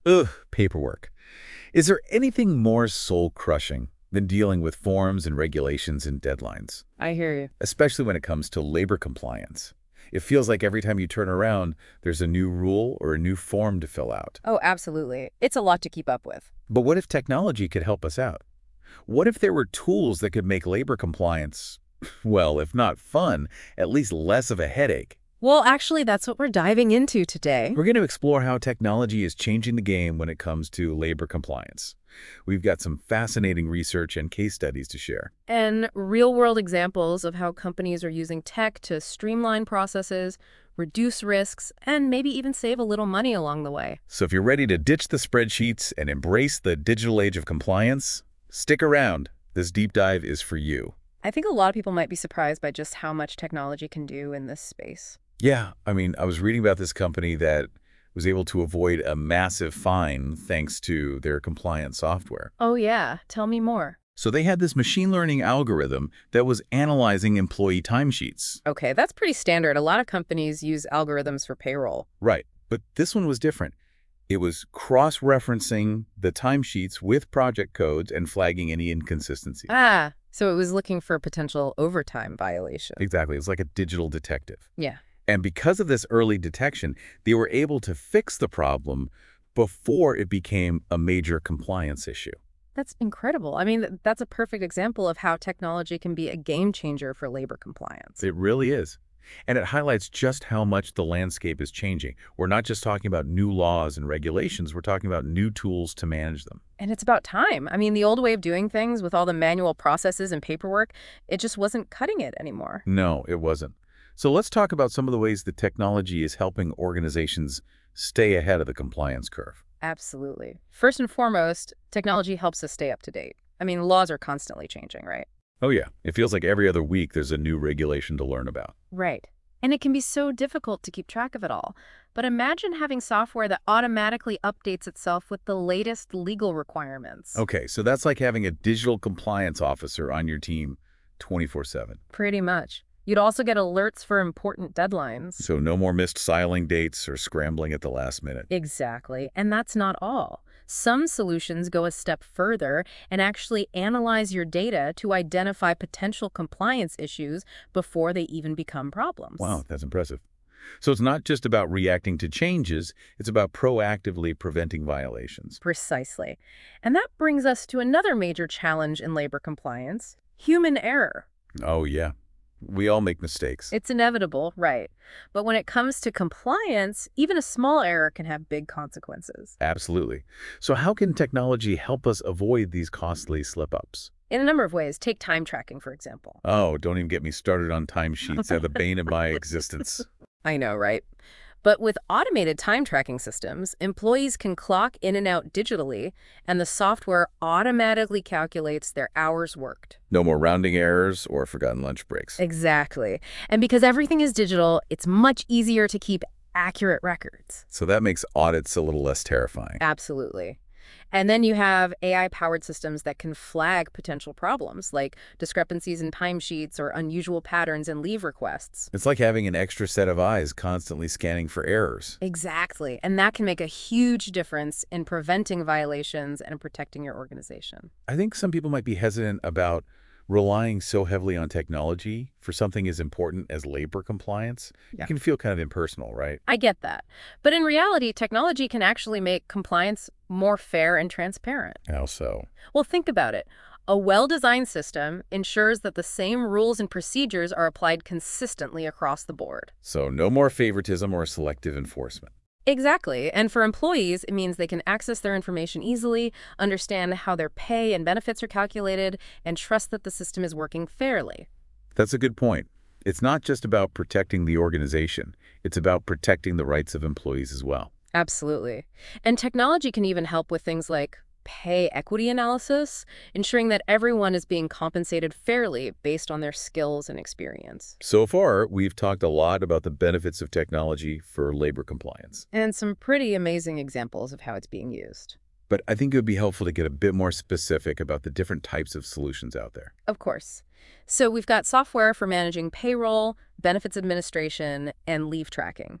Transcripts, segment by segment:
Ugh, paperwork. Is there anything more soul-crushing than dealing with forms and regulations and deadlines, I hear you. especially when it comes to labor compliance? It feels like every time you turn around, there's a new rule or a new form to fill out. Oh, absolutely. It's a lot to keep up with. But what if technology could help us out? What if there were tools that could make labor compliance, well, if not fun, at least less of a headache? Well, actually, that's what we're diving into today. We're going to explore how technology is changing the game when it comes to labor compliance. We've got some fascinating research and case studies to share. And real-world examples of how companies are using tech to streamline processes, reduce risks, and maybe even save a little money along the way. So if you're ready to ditch the spreadsheets and embrace the digital age of compliance, stick around. This deep dive is for you. I think a lot of people might be surprised by just how much technology can do in this space. Yeah, I was reading about this company that was able to avoid a massive fine thanks to their compliance software. Oh yeah, tell me more. So they had this machine learning algorithm that was analyzing employee timesheets. Okay, that's pretty standard. A lot of companies use algorithms for payroll. Right, but this one was different. It was cross-referencing the timesheets with project codes and flagging any inconsistencies. Ah, so it was looking for potential overtime violation. Exactly, it's like a digital detective. Yeah. And because of this early detection, they were able to fix the problem before it became a major compliance issue. That's incredible. I mean, that's a perfect example of how technology can be a game changer for labor compliance. It really is. And it highlights just how much the landscape is changing. We're not just talking about new laws and regulations, we're talking about new tools to manage them. And it's about time. I mean, the old way of doing things with all the manual processes and paperwork, it just wasn't cutting it anymore. No, it wasn't. So let's talk about some of the ways that technology is helping organizations stay ahead of the compliance curve. Absolutely. First and foremost, technology helps us stay up to date. I mean, laws are constantly changing, right? Oh yeah, it feels like every other week there's a new regulation to learn about. Right. And it can be so difficult to keep track of it all. But imagine having software that automatically updates itself with the latest legal requirements. Okay, so that's like having a digital compliance officer on your team 24/7. Pretty much. You'd also get alerts for important deadlines. So no more missed filing dates or scrambling at the last minute. Exactly. And that's not all. Some solutions go a step further and actually analyze your data to identify potential compliance issues before they even become problems. Wow, that's impressive. So it's not just about reacting to changes, it's about proactively preventing violations. Precisely. And that brings us to another major challenge in labor compliance: human error. Oh yeah, we all make mistakes. It's inevitable, right? But when it comes to compliance, even a small error can have big consequences. Absolutely. So how can technology help us avoid these costly slip-ups? In a number of ways, take time tracking, for example. Oh, don't even get me started on timesheets. They're the bane of my existence. I know, right? But with automated time tracking systems, employees can clock in and out digitally, and the software automatically calculates their hours worked. No more rounding errors or forgotten lunch breaks. Exactly. And because everything is digital, it's much easier to keep accurate records. So that makes audits a little less terrifying. Absolutely. And then you have AI-powered systems that can flag potential problems, like discrepancies in timesheets or unusual patterns in leave requests. It's like having an extra set of eyes constantly scanning for errors. Exactly. And that can make a huge difference in preventing violations and protecting your organization. I think some people might be hesitant about relying so heavily on technology for something as important as labor compliance. Yeah. It can feel kind of impersonal, right? I get that. But in reality, technology can actually make compliance more fair and transparent. How so? Well, think about it. A well-designed system ensures that the same rules and procedures are applied consistently across the board. So no more favoritism or selective enforcement. Exactly. And for employees, it means they can access their information easily, understand how their pay and benefits are calculated, and trust that the system is working fairly. That's a good point. It's not just about protecting the organization. It's about protecting the rights of employees as well. Absolutely. And technology can even help with things like pay equity analysis, ensuring that everyone is being compensated fairly based on their skills and experience. So far, we've talked a lot about the benefits of technology for labor compliance. And some pretty amazing examples of how it's being used. But I think it would be helpful to get a bit more specific about the different types of solutions out there. Of course. So we've got software for managing payroll, benefits administration, and leave tracking.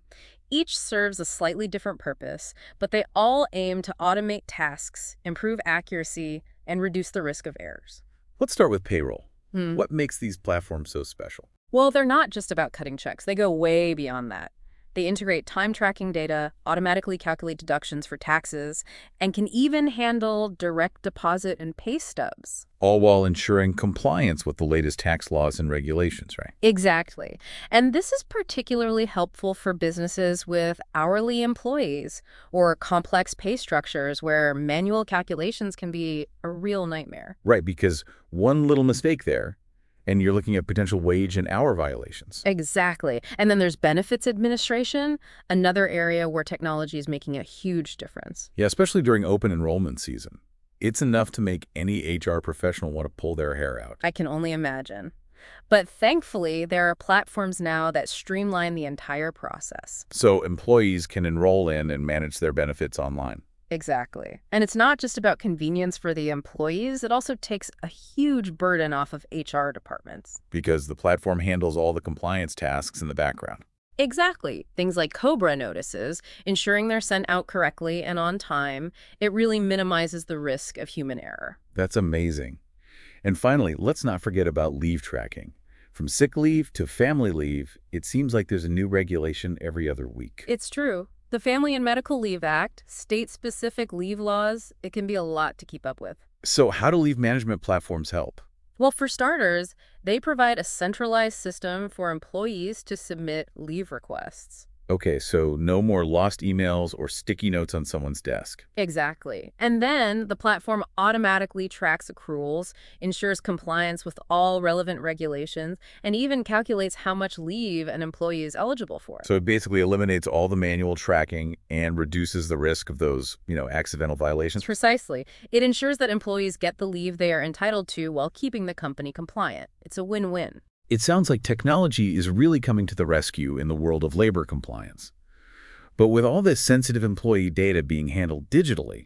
Each serves a slightly different purpose, but they all aim to automate tasks, improve accuracy, and reduce the risk of errors. Let's start with payroll. Hmm. What makes these platforms so special? Well, they're not just about cutting checks. They go way beyond that. They integrate time tracking data, automatically calculate deductions for taxes, and can even handle direct deposit and pay stubs. All while ensuring compliance with the latest tax laws and regulations, right? Exactly. And this is particularly helpful for businesses with hourly employees or complex pay structures where manual calculations can be a real nightmare. Right, because one little mistake there, and you're looking at potential wage and hour violations. Exactly. And then there's benefits administration, another area where technology is making a huge difference. Yeah, especially during open enrollment season. It's enough to make any HR professional want to pull their hair out. I can only imagine. But thankfully, there are platforms now that streamline the entire process. So employees can enroll in and manage their benefits online. Exactly. And it's not just about convenience for the employees, it also takes a huge burden off of HR departments. Because the platform handles all the compliance tasks in the background. Exactly. Things like COBRA notices, ensuring they're sent out correctly and on time, it really minimizes the risk of human error. That's amazing. And finally, let's not forget about leave tracking. From sick leave to family leave, it seems like there's a new regulation every other week. It's true. The Family and Medical Leave Act, state-specific leave laws, it can be a lot to keep up with. So how do leave management platforms help? Well, for starters, they provide a centralized system for employees to submit leave requests. Okay, so no more lost emails or sticky notes on someone's desk. Exactly. And then the platform automatically tracks accruals, ensures compliance with all relevant regulations, and even calculates how much leave an employee is eligible for. So it basically eliminates all the manual tracking and reduces the risk of those, accidental violations. Precisely. It ensures that employees get the leave they are entitled to while keeping the company compliant. It's a win-win. It sounds like technology is really coming to the rescue in the world of labor compliance. But with all this sensitive employee data being handled digitally,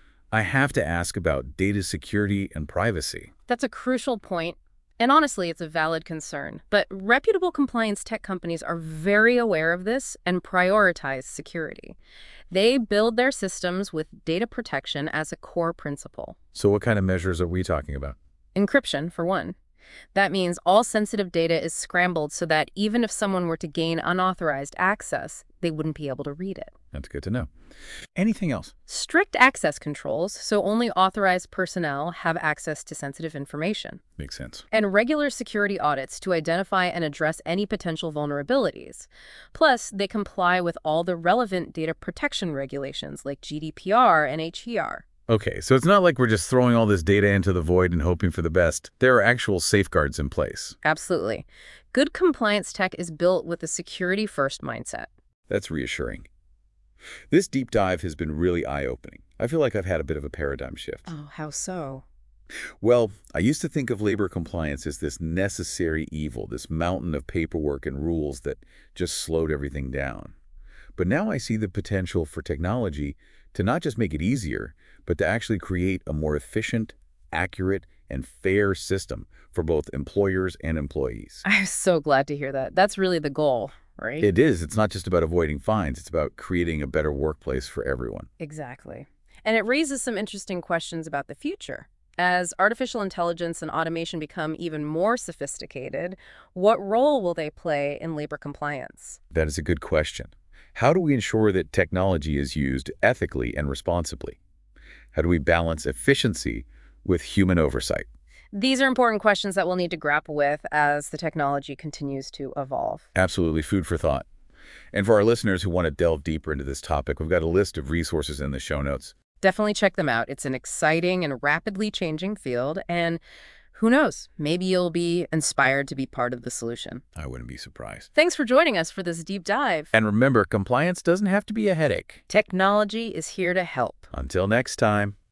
I have to ask about data security and privacy. That's a crucial point. And honestly, it's a valid concern. But reputable compliance tech companies are very aware of this and prioritize security. They build their systems with data protection as a core principle. So what kind of measures are we talking about? Encryption, for one. That means all sensitive data is scrambled so that even if someone were to gain unauthorized access, they wouldn't be able to read it. That's good to know. Anything else? Strict access controls, so only authorized personnel have access to sensitive information. Makes sense. And regular security audits to identify and address any potential vulnerabilities. Plus, they comply with all the relevant data protection regulations like GDPR and HER. Okay, so it's not like we're just throwing all this data into the void and hoping for the best. There are actual safeguards in place. Absolutely. Good compliance tech is built with a security-first mindset. That's reassuring. This deep dive has been really eye-opening. I feel like I've had a bit of a paradigm shift. Oh, how so? Well, I used to think of labor compliance as this necessary evil, this mountain of paperwork and rules that just slowed everything down. But now I see the potential for technology to not just make it easier, but to actually create a more efficient, accurate, and fair system for both employers and employees. I'm so glad to hear that. That's really the goal, right? It is. It's not just about avoiding fines. It's about creating a better workplace for everyone. Exactly. And it raises some interesting questions about the future. As artificial intelligence and automation become even more sophisticated, what role will they play in labor compliance? That is a good question. How do we ensure that technology is used ethically and responsibly? How do we balance efficiency with human oversight? These are important questions that we'll need to grapple with as the technology continues to evolve. Absolutely food for thought. And for our listeners who want to delve deeper into this topic, we've got a list of resources in the show notes. Definitely check them out. It's an exciting and rapidly changing field, and who knows, maybe you'll be inspired to be part of the solution. I wouldn't be surprised. Thanks for joining us for this deep dive. And remember, compliance doesn't have to be a headache. Technology is here to help. Until next time.